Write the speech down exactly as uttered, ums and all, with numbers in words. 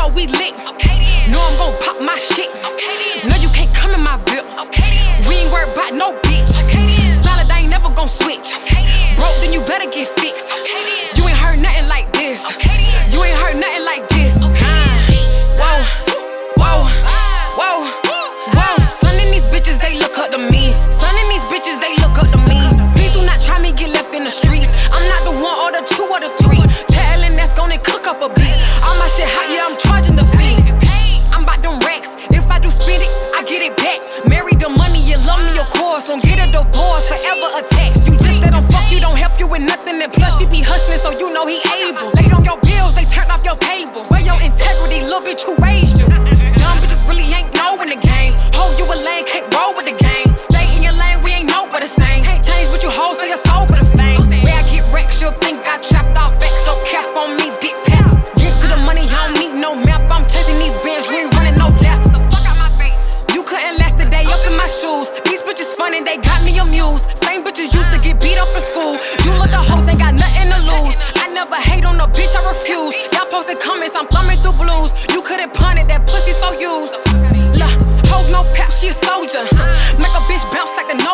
know we lit. Know I'm gon' pop my shit. No, you can't come in my VIP. We ain't worried about no bitch. Solid, I ain't never gon' switch. Broke, then you better get fixed. You ain't heard nothing like this. You ain't heard nothing like this. Whoa, whoa, whoa, whoa. Son in these bitches, they look up to me. Son in these bitches, they look up to me. Please do not try me, get left in the streets. I'm not the one or the two or the three. Tell Ellen that's gonna cook up a beat. All my shit hot, yeah, I'm charging the fee. I'm about them racks. If I do spend it, I get it back. Marry the money, you love me, of course. Won't get a divorce, forever attached. You just let him fuck you, don't help you with nothing. And plus, he be hustling, so you know he able. Laid on your bills, they turned off your table. Where your integrity, little bitch, who raised you? Dumb bitches really ain't know in the game. Hold you a lane, can't roll with the game. Stay in your lane, we ain't know but the same. Can't change what you hold, so your soul for the fame. Where I get wrecked, you'll think I trapped off facts. Don't cap on me, dick tap. Get to the money, I don't need no map. I'm chasing these bands, you ain't running no laps. You couldn't last a day up in my shoes. These bitches funny, they got me amused. Same bitches used to get beat up in school. You little hoes ain't got nothing to lose. I never hate on a bitch, I refuse. Y'all posted comments, I'm thumbing through blues. You couldn't pun it, that pussy so used. Look, hoes no pap, she a soldier. Make a bitch bounce like the